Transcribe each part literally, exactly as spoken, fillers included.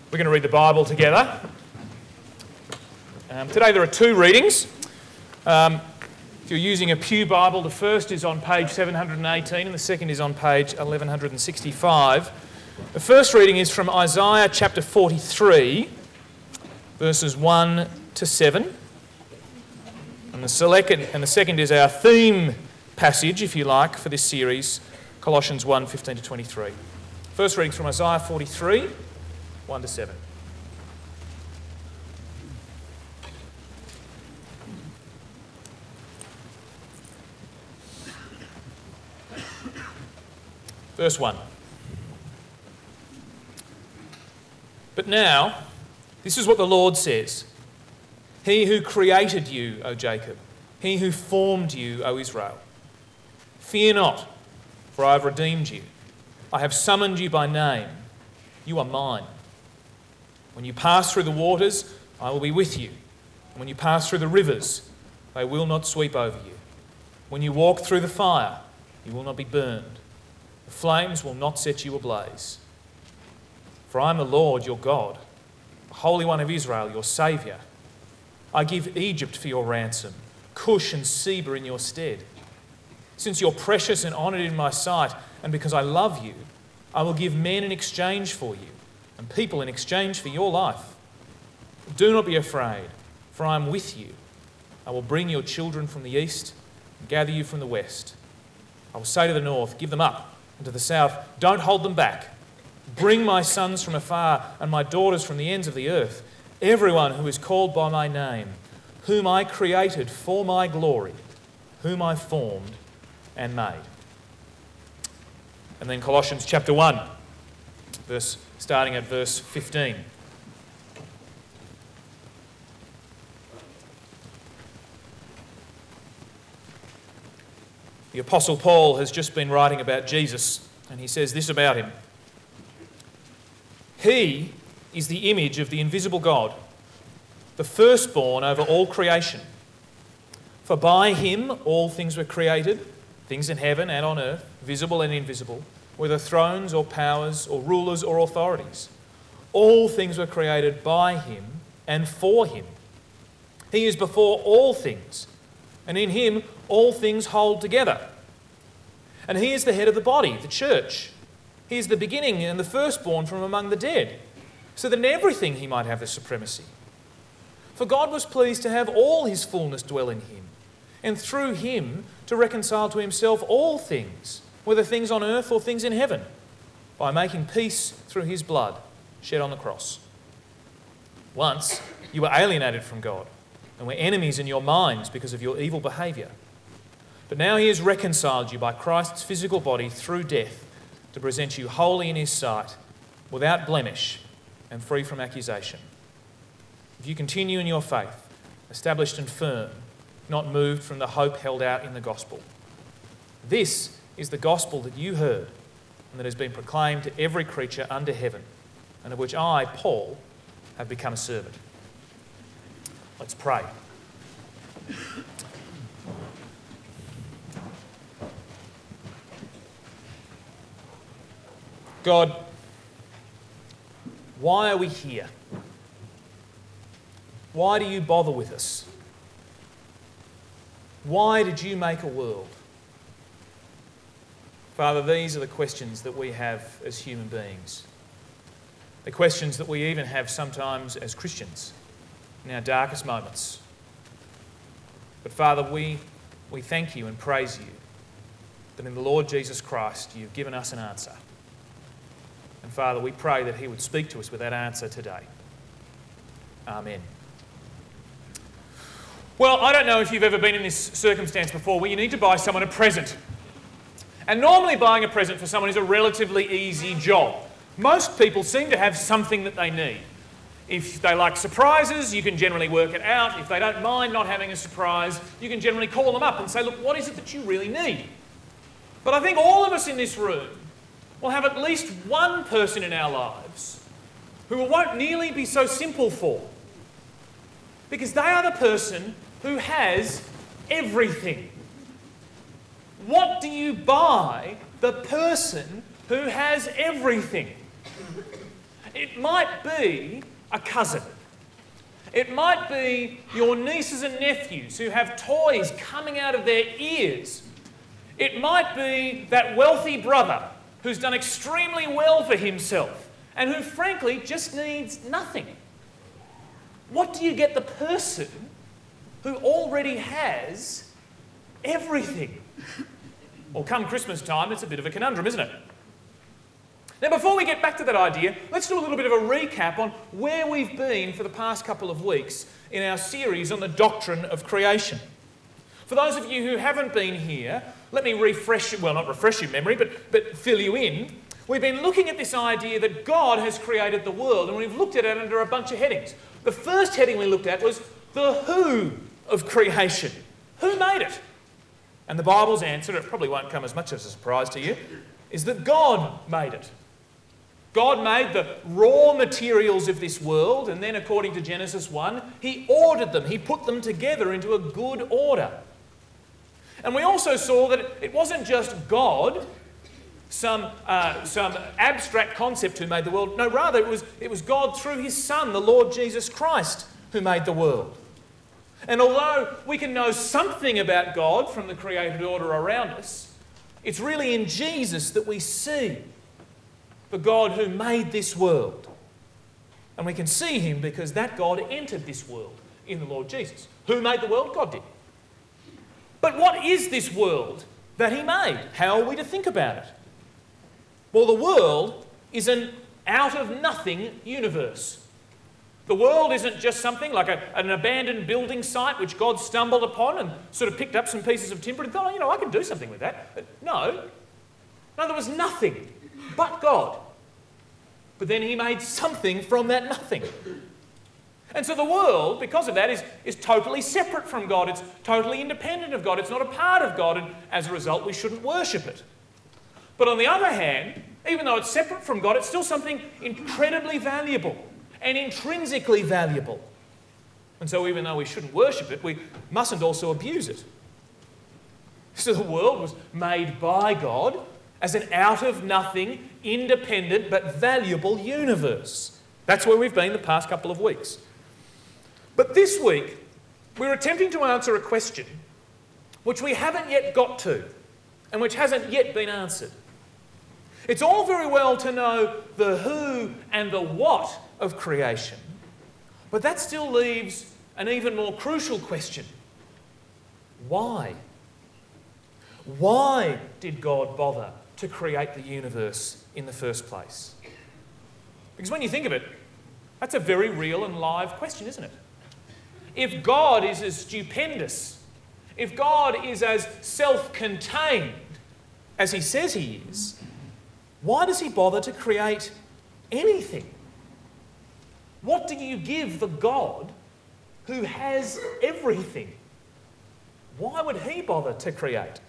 We're going to read the Bible together. Um, today there are two readings. Um, if you're using a Pew Bible, the first is on page seven hundred eighteen and the second is on page eleven sixty-five. The first reading is from Isaiah chapter forty-three, verses one to seven. And the, second, and the second is our theme passage, if you like, for this series, Colossians one, fifteen to twenty-three. First reading from Isaiah forty-three, one to seven. Verse one. But now, this is what the Lord says. He who created you, O Jacob, he who formed you, O Israel. Fear not, for I have redeemed you. I have summoned you by name. You are mine. When you pass through the waters, I will be with you. And when you pass through the rivers, they will not sweep over you. When you walk through the fire, you will not be burned. The flames will not set you ablaze. For I am the Lord your God, the Holy One of Israel, your Saviour. I give Egypt for your ransom, Cush and Seba in your stead. Since you're precious and honoured in my sight, and because I love you, I will give men in exchange for you, and people in exchange for your life. Do not be afraid, for I am with you. I will bring your children from the east and gather you from the west. I will say to the north, give them up, and to the south, don't hold them back. Bring my sons from afar and my daughters from the ends of the earth, everyone who is called by my name, whom I created for my glory, whom I formed and made. And then Colossians chapter one, verse, starting at verse fifteen. The Apostle Paul has just been writing about Jesus, and he says this about him. He is the image of the invisible God, the firstborn over all creation. For by him all things were created, things in heaven and on earth, visible and invisible, whether thrones or powers or rulers or authorities. All things were created by him and for him. He is before all things, and in him all things hold together. And he is the head of the body, the church. He is the beginning and the firstborn from among the dead, so that in everything he might have the supremacy. For God was pleased to have all his fullness dwell in him, and through him to reconcile to himself all things, whether things on earth or things in heaven, by making peace through his blood shed on the cross. Once you were alienated from God and were enemies in your minds because of your evil behaviour. But now he has reconciled you by Christ's physical body through death to present you holy in his sight, without blemish and free from accusation. If you continue in your faith, established and firm, not moved from the hope held out in the gospel. This is the gospel that you heard and that has been proclaimed to every creature under heaven, and of which I, Paul, have become a servant. Let's pray. God, why are we here? Why do you bother with us? Why did you make a world? Father, these are the questions that we have as human beings. The questions that we even have sometimes as Christians in our darkest moments. But Father, we, we thank you and praise you that in the Lord Jesus Christ you've given us an answer. And Father, we pray that he would speak to us with that answer today. Amen. Well, I don't know if you've ever been in this circumstance before where you need to buy someone a present. And normally buying a present for someone is a relatively easy job. Most people seem to have something that they need. If they like surprises, you can generally work it out. If they don't mind not having a surprise, you can generally call them up and say, look, what is it that you really need? But I think all of us in this room will have at least one person in our lives who it won't nearly be so simple for. Because they are the person who has everything. What do you buy the person who has everything? It might be a cousin. It might be your nieces and nephews who have toys coming out of their ears. It might be that wealthy brother who's done extremely well for himself and who, frankly, just needs nothing. What do you get the person who already has everything? Well, come Christmas time, it's a bit of a conundrum, isn't it? Now, before we get back to that idea, let's do a little bit of a recap on where we've been for the past couple of weeks in our series on the doctrine of creation. For those of you who haven't been here, let me refresh, well, not refresh your memory, but, but fill you in. We've been looking at this idea that God has created the world, and we've looked at it under a bunch of headings. The first heading we looked at was the who of creation. Who made it? And the Bible's answer, it probably won't come as much as a surprise to you, is that God made it. God made the raw materials of this world, and then according to Genesis one, he ordered them. He put them together into a good order. And we also saw that it wasn't just God, some, uh, some abstract concept who made the world. No, rather it was, it was God through his Son, the Lord Jesus Christ, who made the world. And although we can know something about God from the created order around us, it's really in Jesus that we see the God who made this world. And we can see him because that God entered this world in the Lord Jesus. Who made the world? God did. But what is this world that he made? How are we to think about it? Well, the world is an out-of-nothing universe. The world isn't just something like a, an abandoned building site which God stumbled upon and sort of picked up some pieces of timber and thought, oh, you know, I can do something with that. But no. No, there was nothing but God. But then he made something from that nothing. And so the world, because of that, is, is totally separate from God. It's totally independent of God. It's not a part of God, and as a result, we shouldn't worship it. But on the other hand, even though it's separate from God, it's still something incredibly valuable and intrinsically valuable. And so even though we shouldn't worship it, we mustn't also abuse it. So the world was made by God as an out-of-nothing, independent but valuable universe. That's where we've been the past couple of weeks. But this week, we're attempting to answer a question which we haven't yet got to and which hasn't yet been answered. It's all very well to know the who and the what of creation, but that still leaves an even more crucial question. Why? Why did God bother to create the universe in the first place? Because when you think of it, that's a very real and live question, isn't it? If God is as stupendous, if God is as self-contained as he says he is, why does he bother to create anything? What do you give the God who has everything? Why would he bother to create?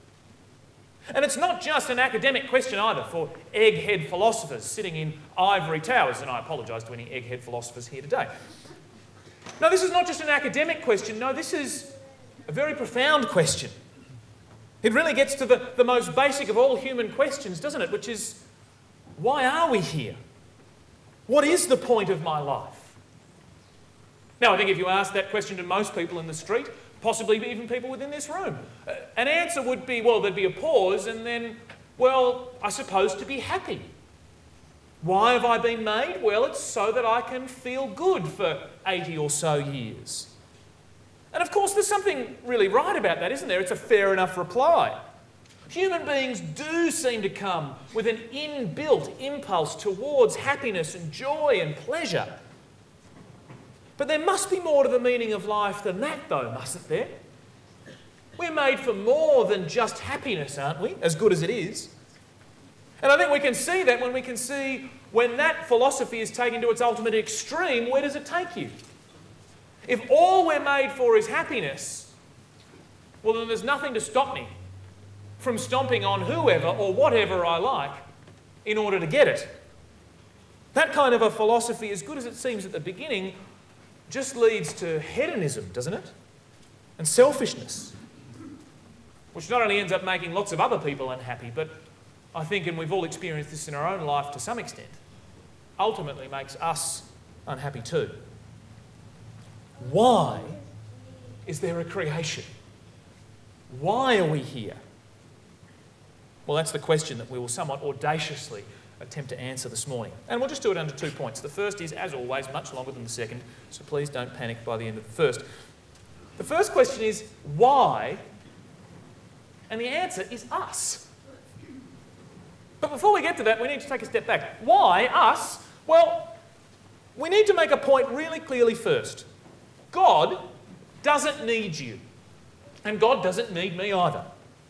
And it's not just an academic question either for egghead philosophers sitting in ivory towers, and I apologise to any egghead philosophers here today. No, this is not just an academic question. No, this is a very profound question. It really gets to the, the most basic of all human questions, doesn't it? Which is, why are we here? What is the point of my life? Now, I think if you ask that question to most people in the street, possibly even people within this room, an answer would be, well, there'd be a pause and then, well, I suppose to be happy. Why have I been made? Well, it's so that I can feel good for eighty or so years. And of course, there's something really right about that, isn't there? It's a fair enough reply. Human beings do seem to come with an inbuilt impulse towards happiness and joy and pleasure. But there must be more to the meaning of life than that, though, mustn't there? We're made for more than just happiness, aren't we? As good as it is. And I think we can see that when we can see when that philosophy is taken to its ultimate extreme, where does it take you? If all we're made for is happiness, well, then there's nothing to stop me from stomping on whoever or whatever I like in order to get it. That kind of a philosophy, as good as it seems at the beginning, just leads to hedonism, doesn't it? And selfishness, which not only ends up making lots of other people unhappy, but I think, and we've all experienced this in our own life to some extent, ultimately makes us unhappy too. Why is there a creation? Why are we here? Well, that's the question that we will somewhat audaciously attempt to answer this morning. And we'll just do it under two points. The first is, as always, much longer than the second, so please don't panic by the end of the first. The first question is, why? And the answer is us. But before we get to that, we need to take a step back. Why us? Well, we need to make a point really clearly first. God doesn't need you, and God doesn't need me either.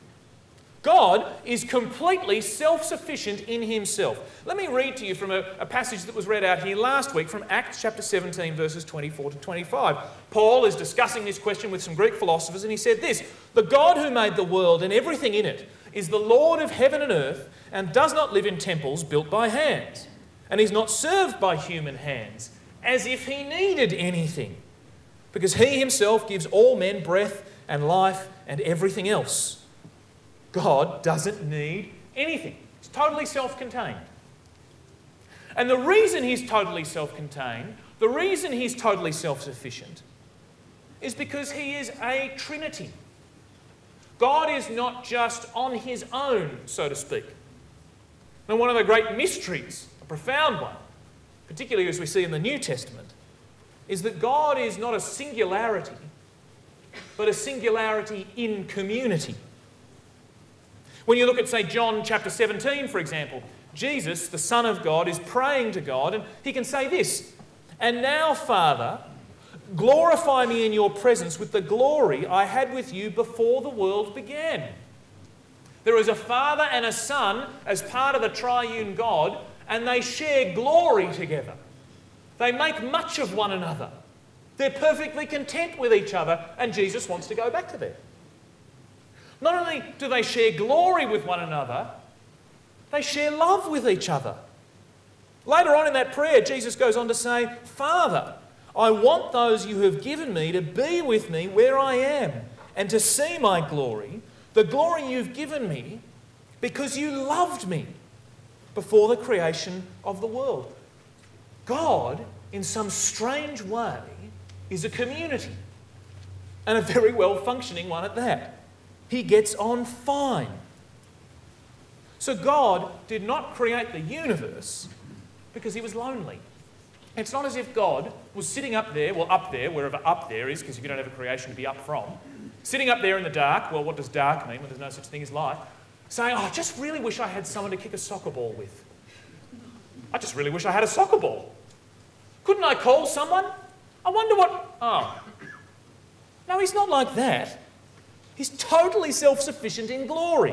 God is completely self-sufficient in himself. Let me read to you from a, a passage that was read out here last week from Acts chapter seventeen, verses twenty-four to twenty-five. Paul is discussing this question with some Greek philosophers, and he said this: "The God who made the world and everything in it is the Lord of heaven and earth, and does not live in temples built by hands, and is not served by human hands, as if he needed anything, because he himself gives all men breath and life and everything else." God doesn't need anything. He's totally self-contained. And the reason he's totally self-contained, the reason he's totally self-sufficient, is because he is a Trinity. God is not just on his own, so to speak. And one of the great mysteries, a profound one, particularly as we see in the New Testament, is that God is not a singularity, but a singularity in community. When you look at, say, John chapter seventeen, for example, Jesus, the Son of God, is praying to God, and he can say this: "And now, Father, glorify me in your presence with the glory I had with you before the world began." There is a Father and a Son as part of the triune God, and they share glory together. They make much of one another. They're perfectly content with each other, and Jesus wants to go back to them. Not only do they share glory with one another, they share love with each other. Later on in that prayer, Jesus goes on to say, "Father, I want those you have given me to be with me where I am, and to see my glory, the glory you've given me, because you loved me before the creation of the world." God, in some strange way, is a community, and a very well-functioning one at that. He gets on fine. So God did not create the universe because he was lonely. It's not as if God was sitting up there, well, up there, wherever up there is, because you don't have a creation to be up from, sitting up there in the dark, well, what does dark mean when there's no such thing as light, saying, "Oh, I just really wish I had someone to kick a soccer ball with. I just really wish I had a soccer ball. Couldn't I call someone? I wonder what..." Oh. No, he's not like that. He's totally self-sufficient in glory.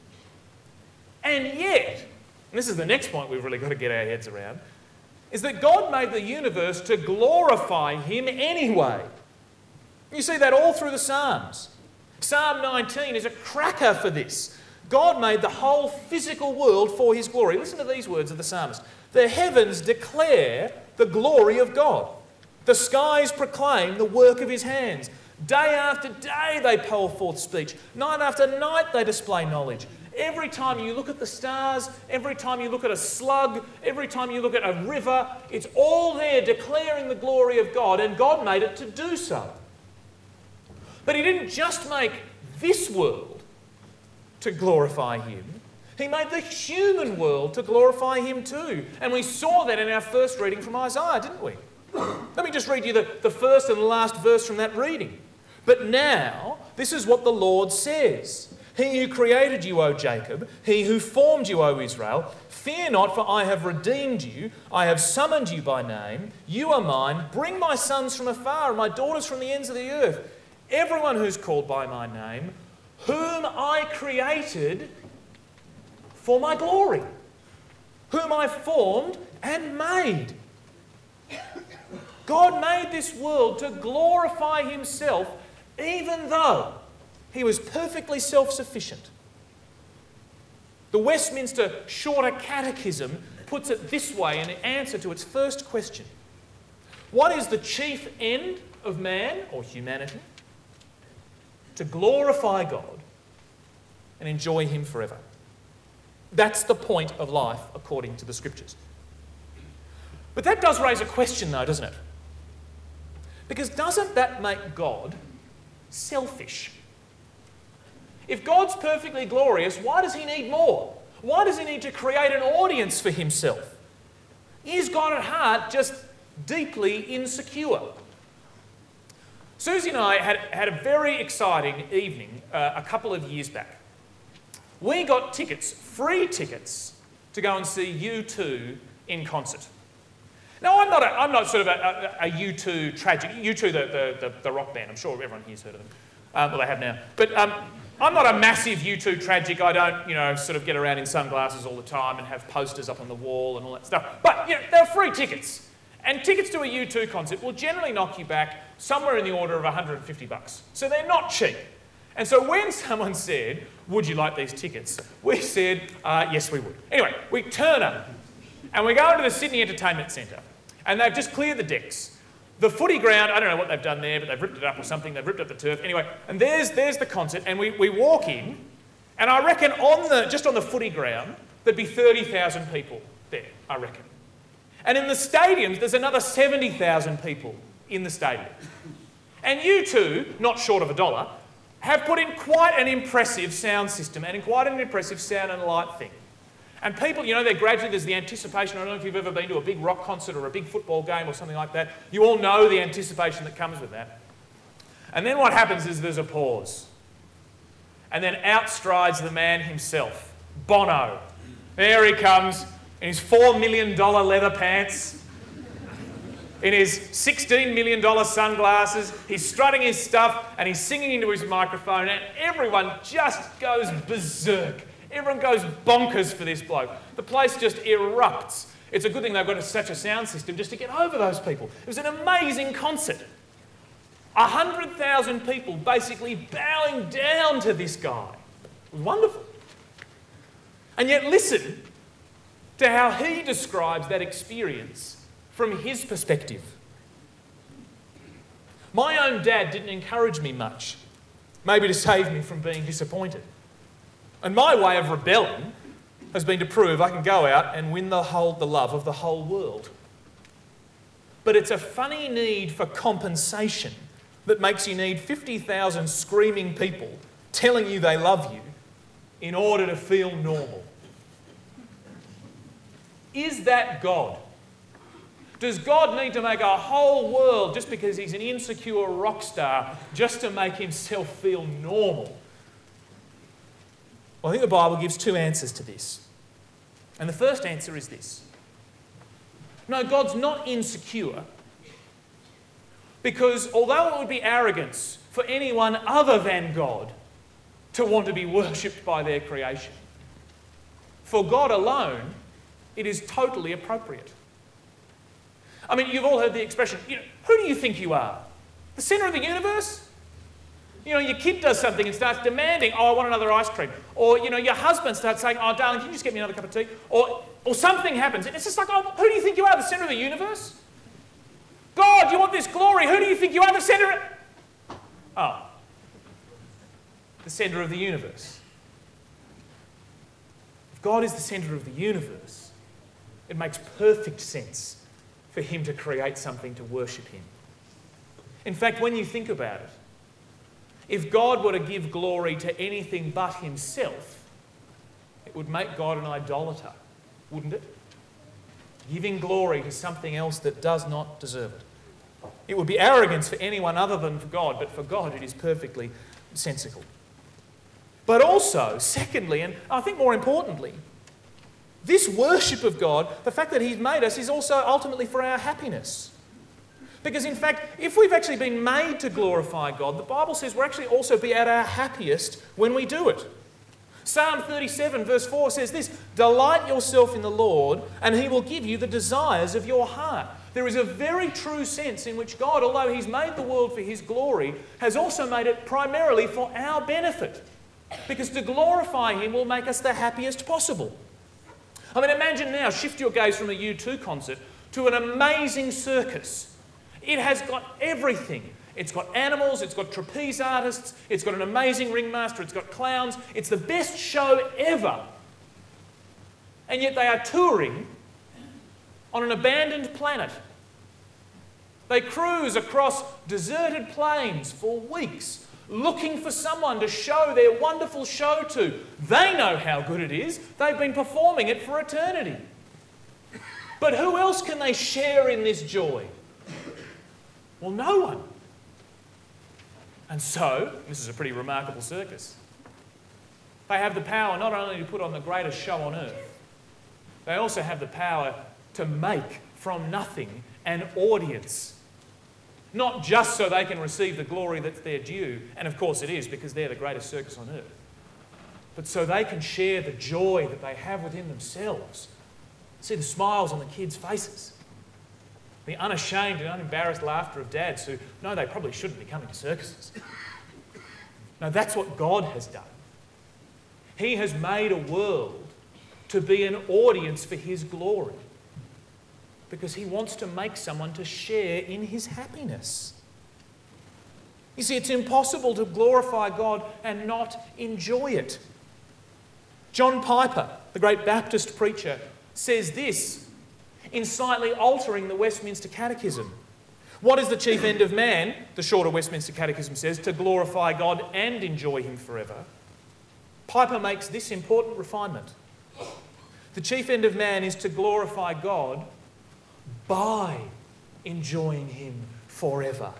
And yet, and this is the next point we've really got to get our heads around, is that God made the universe to glorify him anyway. You see that all through the Psalms. Psalm nineteen is a cracker for this. God made the whole physical world for his glory. Listen to these words of the psalmist: "The heavens declare the glory of God. The skies proclaim the work of his hands. Day after day they pour forth speech. Night after night they display knowledge." Every time you look at the stars, every time you look at a slug, every time you look at a river, it's all there declaring the glory of God, and God made it to do so. But he didn't just make this world to glorify him. He made the human world to glorify him too. And we saw that in our first reading from Isaiah, didn't we? Let me just read you the, the first and last verse from that reading. "But now, this is what the Lord says. He who created you, O Jacob, he who formed you, O Israel, fear not, for I have redeemed you. I have summoned you by name. You are mine. Bring my sons from afar and my daughters from the ends of the earth. Everyone who's called by my name, whom I created for my glory, whom I formed and made." God made this world to glorify himself, even though he was perfectly self-sufficient. The Westminster Shorter Catechism puts it this way in answer to its first question: what is the chief end of man or humanity? To glorify God and enjoy him forever. That's the point of life according to the Scriptures. But that does raise a question though, doesn't it? Because doesn't that make God selfish? If God's perfectly glorious, why does he need more? Why does he need to create an audience for himself? Is God at heart just deeply insecure? Susie and I had, had a very exciting evening uh, a couple of years back. We got tickets, free tickets, to go and see U two in concert. Now, I'm not, a, I'm not sort of a, a, a U two tragic, U two the, the, the, the rock band, I'm sure everyone here's heard of them. Um, well, they have now. But um, I'm not a massive U two tragic. I don't, you know, sort of get around in sunglasses all the time and have posters up on the wall and all that stuff. But, you know, they're free tickets. And tickets to a U two concert will generally knock you back somewhere in the order of one hundred fifty bucks. So they're not cheap. And so when someone said, would you like these tickets? We said, uh, yes, we would. Anyway, we turn up and we go into the Sydney Entertainment Centre and they've just cleared the decks. The footy ground, I don't know what they've done there, but they've ripped it up or something. They've ripped up the turf. Anyway, and there's, there's the concert and we, we walk in and I reckon on the, just on the footy ground, there'd be thirty thousand people there, I reckon. And in the stadiums, there's another seventy thousand people in the stadium. And U two, not short of a dollar, have put in quite an impressive sound system and in quite an impressive sound and light thing. And people, you know, they're gradually, there's the anticipation. I don't know if you've ever been to a big rock concert or a big football game or something like that. You all know the anticipation that comes with that. And then what happens is there's a pause. And then out strides the man himself, Bono. There he comes in his four million dollars leather pants, in his sixteen million dollars sunglasses. He's strutting his stuff and he's singing into his microphone and everyone just goes berserk. Everyone goes bonkers for this bloke. The place just erupts. It's a good thing they've got such a sound system just to get over those people. It was an amazing concert. one hundred thousand people basically bowing down to this guy. It was wonderful. And yet listen to how he describes that experience from his perspective. My own dad didn't encourage me much, maybe to save me from being disappointed. And my way of rebelling has been to prove I can go out and win the whole, the love of the whole world. But it's a funny need for compensation that makes you need fifty thousand screaming people telling you they love you in order to feel normal. Is that God? Does God need to make a whole world just because he's an insecure rock star just to make himself feel normal? Well, I think the Bible gives two answers to this. And the first answer is this. No, God's not insecure because although it would be arrogance for anyone other than God to want to be worshipped by their creation, for God alone, it is totally appropriate. I mean, you've all heard the expression, you know, who do you think you are? The centre of the universe? You know, your kid does something and starts demanding, oh, I want another ice cream. Or, you know, your husband starts saying, oh, darling, can you just get me another cup of tea? Or, or something happens. And it's just like, oh, who do you think you are? The centre of the universe? God, you want this glory. Who do you think you are? The centre of... Oh. The centre of the universe. If God is the centre of the universe, it makes perfect sense for him to create something to worship him. In fact, when you think about it, if God were to give glory to anything but himself, it would make God an idolater, wouldn't it? Giving glory to something else that does not deserve it. It would be arrogance for anyone other than for God, but for God it is perfectly sensible. But also, secondly, and I think more importantly, this worship of God, the fact that he's made us, is also ultimately for our happiness. Because in fact, if we've actually been made to glorify God, the Bible says we'll actually also be at our happiest when we do it. Psalm thirty-seven verse four says this, delight yourself in the Lord and he will give you the desires of your heart. There is a very true sense in which God, although he's made the world for his glory, has also made it primarily for our benefit. Because to glorify him will make us the happiest possible. I mean, imagine now, shift your gaze from a U two concert to an amazing circus. It has got everything. It's got animals, it's got trapeze artists, it's got an amazing ringmaster, it's got clowns. It's the best show ever. And yet they are touring on an abandoned planet. They cruise across deserted plains for weeks, looking for someone to show their wonderful show to. They know how good it is. They've been performing it for eternity. But who else can they share in this joy? Well, no one. And so, this is a pretty remarkable circus. They have the power not only to put on the greatest show on earth, they also have the power to make from nothing an audience. Not just so they can receive the glory that's their due, and of course it is because they're the greatest circus on earth, but so they can share the joy that they have within themselves. See the smiles on the kids' faces, the unashamed and unembarrassed laughter of dads who know they probably shouldn't be coming to circuses. No, that's what God has done. He has made a world to be an audience for His glory, because He wants to make someone to share in His happiness. You see, it's impossible to glorify God and not enjoy it. John Piper, the great Baptist preacher, says this in slightly altering the Westminster Catechism. What is the chief end of man, the shorter Westminster Catechism says, to glorify God and enjoy Him forever? Piper makes this important refinement. The chief end of man is to glorify God by enjoying Him forever.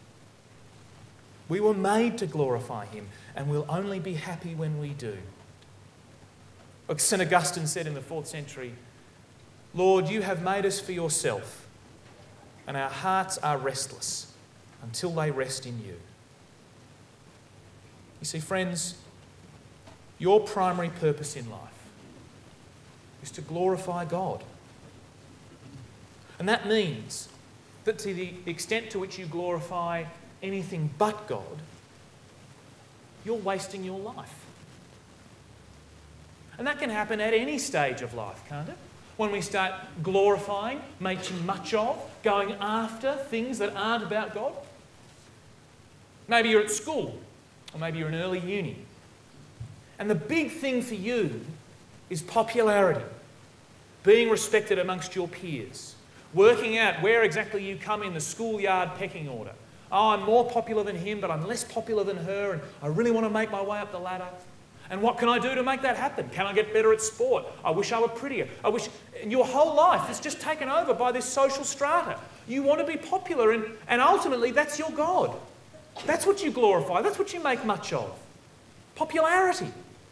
We were made to glorify Him, and we'll only be happy when we do. Like Saint Augustine said in the fourth century, Lord, you have made us for yourself, and our hearts are restless until they rest in you. You see, friends, your primary purpose in life is to glorify God. And that means that to the extent to which you glorify anything but God, you're wasting your life. And that can happen at any stage of life, can't it? When we start glorifying, making much of, going after things that aren't about God. Maybe you're at school, or maybe you're in early uni. And the big thing for you is popularity, being respected amongst your peers, working out where exactly you come in the schoolyard pecking order. Oh, I'm more popular than him, but I'm less popular than her, and I really want to make my way up the ladder. And what can I do to make that happen? Can I get better at sport? I wish I were prettier. I wish... And your whole life is just taken over by this social strata. You want to be popular, and, and ultimately that's your God. That's what you glorify. That's what you make much of. Popularity.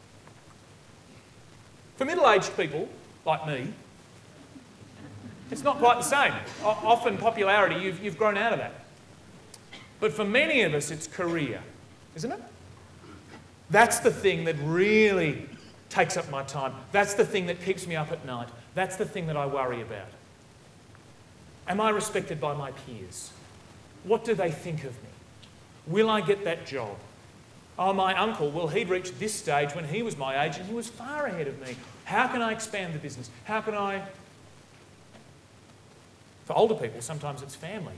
For middle-aged people, like me, it's not quite the same. O- often popularity, you've, you've grown out of that. But for many of us, it's career, isn't it? That's the thing that really takes up my time. That's the thing that keeps me up at night. That's the thing that I worry about. Am I respected by my peers? What do they think of me? Will I get that job? Oh, my uncle, well, he'd reached this stage when he was my age and he was far ahead of me. How can I expand the business? How can I... For older people, sometimes it's family.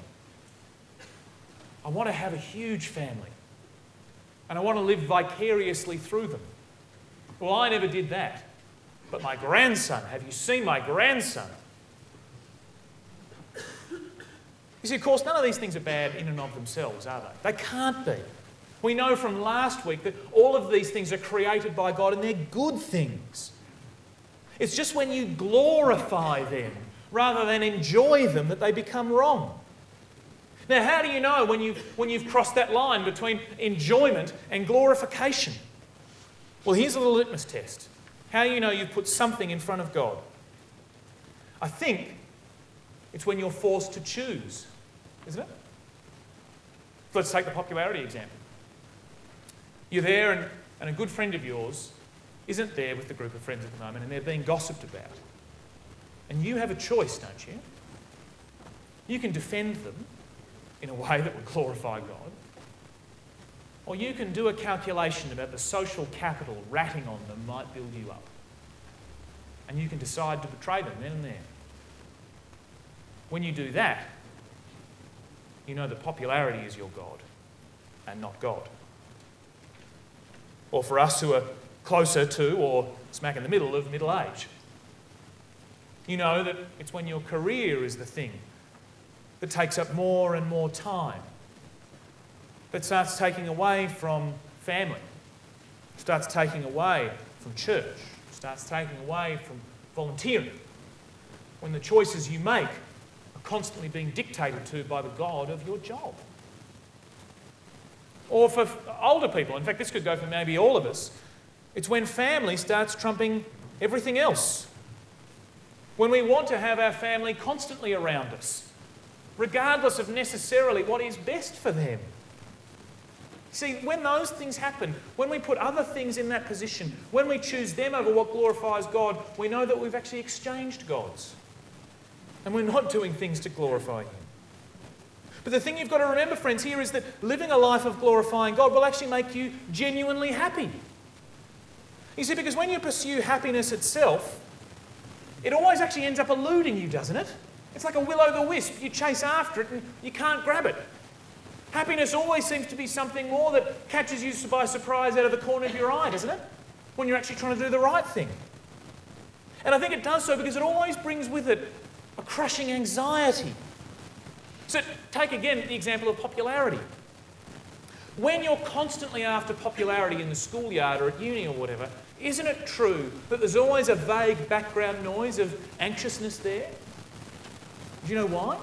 I want to have a huge family. And I want to live vicariously through them. Well, I never did that. But my grandson, have you seen my grandson? You see, of course, none of these things are bad in and of themselves, are they? They can't be. We know from last week that all of these things are created by God and they're good things. It's just when you glorify them rather than enjoy them that they become wrong. Now, how do you know when you've, when you've crossed that line between enjoyment and glorification? Well, here's a little litmus test. How do you know you've put something in front of God? I think it's when you're forced to choose, isn't it? Let's take the popularity example. You're there and, and a good friend of yours isn't there with the group of friends at the moment and they're being gossiped about. And you have a choice, don't you? You can defend them in a way that would glorify God. Or you can do a calculation about the social capital ratting on them might build you up. And you can decide to betray them then and there. When you do that, you know that popularity is your God and not God. Or for us who are closer to or smack in the middle of middle age, You know that it's when your career is the thing that takes up more and more time, that starts taking away from family, starts taking away from church, starts taking away from volunteering, when the choices you make are constantly being dictated to by the God of your job. Or for older people, in fact this could go for maybe all of us, it's when family starts trumping everything else. When we want to have our family constantly around us, regardless of necessarily what is best for them. See, when those things happen, when we put other things in that position, when we choose them over what glorifies God, we know that we've actually exchanged gods. And we're not doing things to glorify Him. But the thing you've got to remember, friends, here is that living a life of glorifying God will actually make you genuinely happy. You see, because when you pursue happiness itself, it always actually ends up eluding you, doesn't it? It's like a will-o'-the-wisp. You chase after it and you can't grab it. Happiness always seems to be something more that catches you by surprise out of the corner of your eye, doesn't it? When you're actually trying to do the right thing. And I think it does so because it always brings with it a crushing anxiety. So take again the example of popularity. When you're constantly after popularity in the schoolyard or at uni or whatever, isn't it true that there's always a vague background noise of anxiousness there? Do you know why?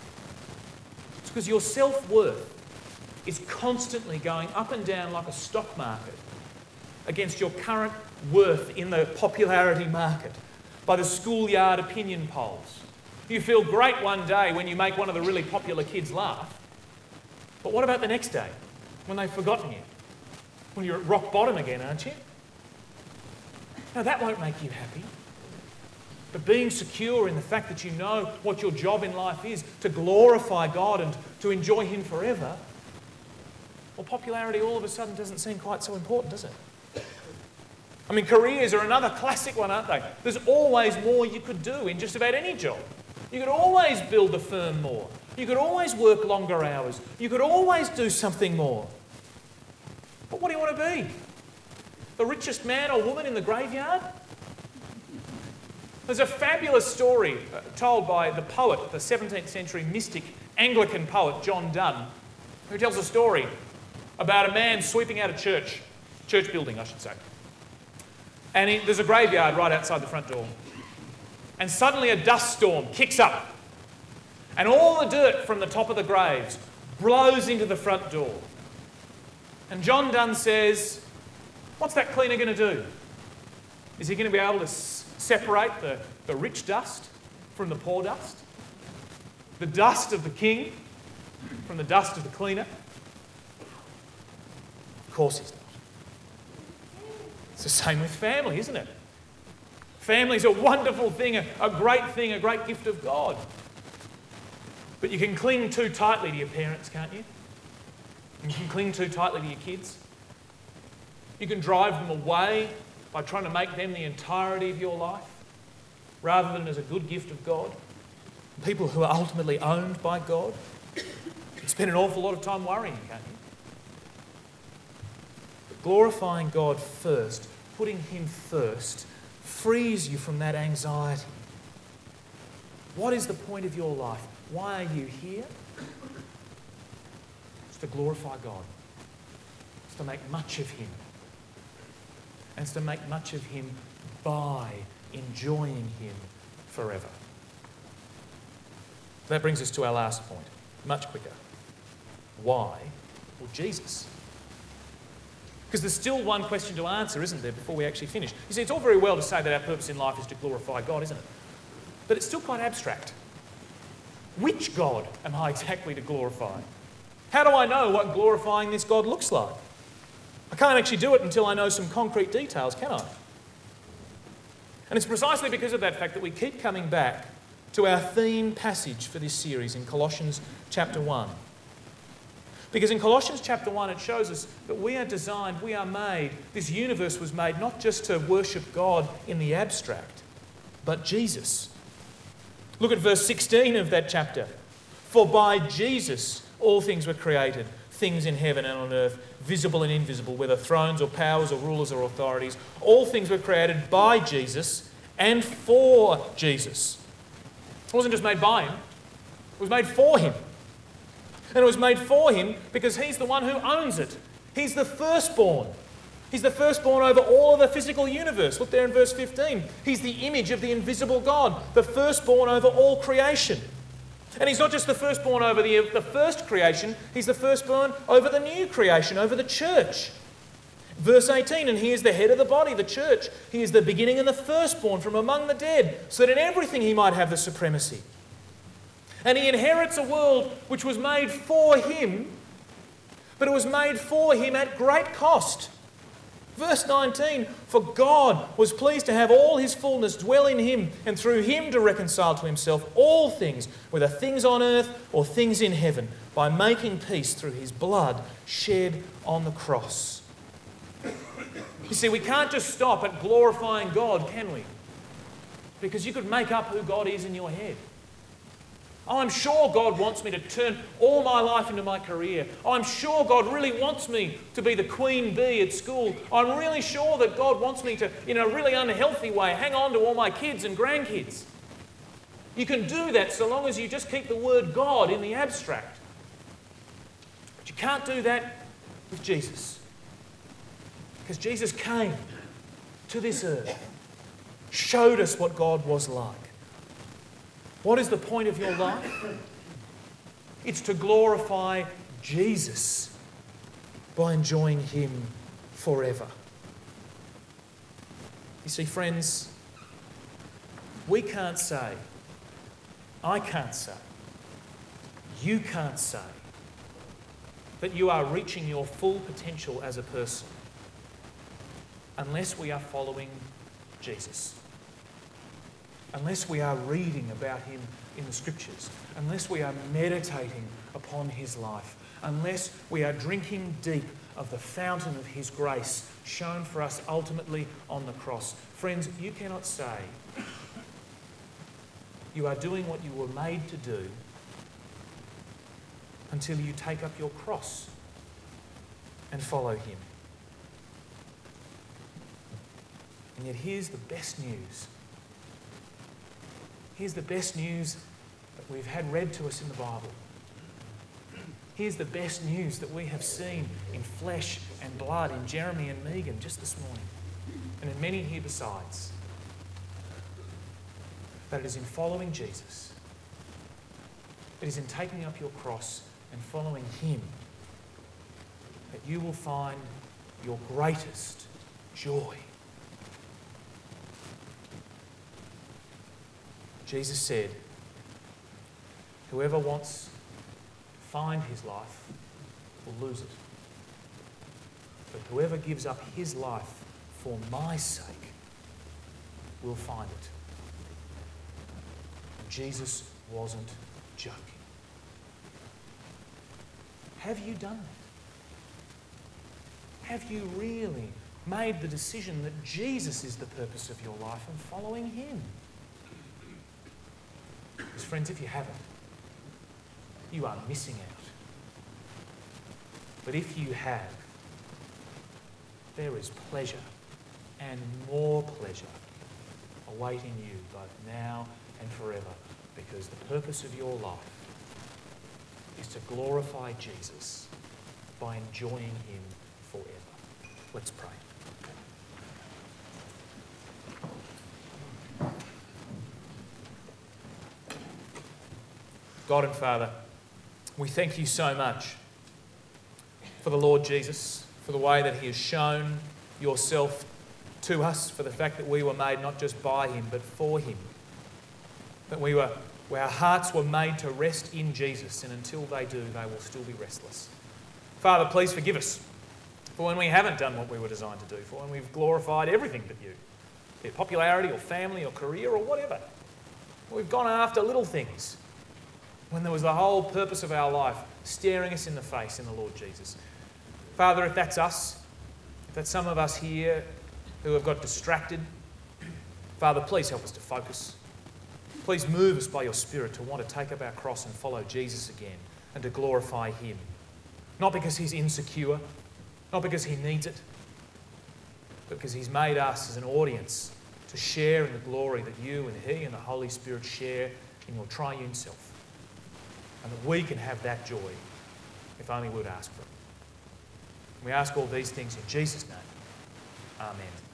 It's because your self-worth is constantly going up and down like a stock market against your current worth in the popularity market by the schoolyard opinion polls. You feel great one day when you make one of the really popular kids laugh, but what about the next day when they've forgotten you? When you're at rock bottom again, aren't you? Now that won't make you happy. But being secure in the fact that you know what your job in life is, to glorify God and to enjoy Him forever, well, popularity all of a sudden doesn't seem quite so important, does it? I mean, careers are another classic one, aren't they? There's always more you could do in just about any job. You could always build a firm more. You could always work longer hours. You could always do something more. But what do you want to be? The richest man or woman in the graveyard? There's a fabulous story told by the poet, the seventeenth century mystic Anglican poet John Donne, who tells a story about a man sweeping out a church, church building I should say. And he, there's a graveyard right outside the front door. And suddenly a dust storm kicks up. And all the dirt from the top of the graves blows into the front door. And John Donne says, what's that cleaner going to do? Is he going to be able to s- separate the, the rich dust from the poor dust? The dust of the king from the dust of the cleaner? Of course he's not. It's the same with family, isn't it? Family's a wonderful thing, a, a great thing, a great gift of God. But you can cling too tightly to your parents, can't you? You can cling too tightly to your kids. You can drive them away by trying to make them the entirety of your life, rather than as a good gift of God. People who are ultimately owned by God. You spend an awful lot of time worrying, can't you? But glorifying God first, putting Him first, frees you from that anxiety. What is the point of your life? Why are you here? It's to glorify God. It's to make much of Him. And it's to make much of Him by enjoying Him forever. That brings us to our last point, much quicker. Why? Well, Jesus. Because there's still one question to answer, isn't there, before we actually finish? You see, it's all very well to say that our purpose in life is to glorify God, isn't it? But it's still quite abstract. Which God am I exactly to glorify? How do I know what glorifying this God looks like? I can't actually do it until I know some concrete details, can I? And it's precisely because of that fact that we keep coming back to our theme passage for this series in Colossians chapter one. Because in Colossians chapter one, it shows us that we are designed, we are made, this universe was made not just to worship God in the abstract, but Jesus. Look at verse sixteen of that chapter. For by Jesus all things were created, things in heaven and on earth, visible and invisible, whether thrones or powers or rulers or authorities. All things were created by Jesus and for Jesus. It wasn't just made by him, it was made for him. And it was made for him because he's the one who owns it. He's the firstborn. He's the firstborn over all of the physical universe. Look there in verse fifteen. He's the image of the invisible God, the firstborn over all creation. And he's not just the firstborn over the, the first creation, he's the firstborn over the new creation, over the church. Verse eighteen, and he is the head of the body, the church. He is the beginning and the firstborn from among the dead, so that in everything he might have the supremacy. And he inherits a world which was made for him, but it was made for him at great cost. Verse nineteen, for God was pleased to have all his fullness dwell in him, and through him to reconcile to himself all things, whether things on earth or things in heaven, by making peace through his blood shed on the cross. You see, we can't just stop at glorifying God, can we? Because you could make up who God is in your head. Oh, I'm sure God wants me to turn all my life into my career. Oh, I'm sure God really wants me to be the queen bee at school. I'm really sure that God wants me to, in a really unhealthy way, hang on to all my kids and grandkids. You can do that so long as you just keep the word God in the abstract. But you can't do that with Jesus. Because Jesus came to this earth, showed us what God was like. What is the point of your life? It's to glorify Jesus by enjoying him forever. You see, friends, we can't say, I can't say, you can't say that you are reaching your full potential as a person unless we are following Jesus. Unless we are reading about him in the Scriptures, unless we are meditating upon his life, unless we are drinking deep of the fountain of his grace shown for us ultimately on the cross. Friends, you cannot say you are doing what you were made to do until you take up your cross and follow him. And yet here's the best news. Here's the best news that we've had read to us in the Bible. Here's the best news that we have seen in flesh and blood in Jeremy and Megan just this morning, and in many here besides. That it is in following Jesus, it is in taking up your cross and following him, that you will find your greatest joy. Jesus said, whoever wants to find his life will lose it. But whoever gives up his life for my sake will find it. And Jesus wasn't joking. Have you done that? Have you really made the decision that Jesus is the purpose of your life and following him? Because friends, if you haven't, you are missing out. But if you have, there is pleasure and more pleasure awaiting you both now and forever, because the purpose of your life is to glorify Jesus by enjoying him forever. Let's pray. God and Father, we thank you so much for the Lord Jesus, for the way that he has shown yourself to us, for the fact that we were made not just by him, but for him. That we were, our hearts were made to rest in Jesus, and until they do, they will still be restless. Father, please forgive us for when we haven't done what we were designed to do, for when we've glorified everything but you, be it popularity or family or career or whatever. We've gone after little things when there was the whole purpose of our life staring us in the face in the Lord Jesus. Father, if that's us, if that's some of us here who have got distracted, Father, please help us to focus. Please move us by your Spirit to want to take up our cross and follow Jesus again and to glorify him. Not because he's insecure, not because he needs it, but because he's made us as an audience to share in the glory that you and He and the Holy Spirit share in your triune self. And that we can have that joy if only we would ask for it. We ask all these things in Jesus' name. Amen.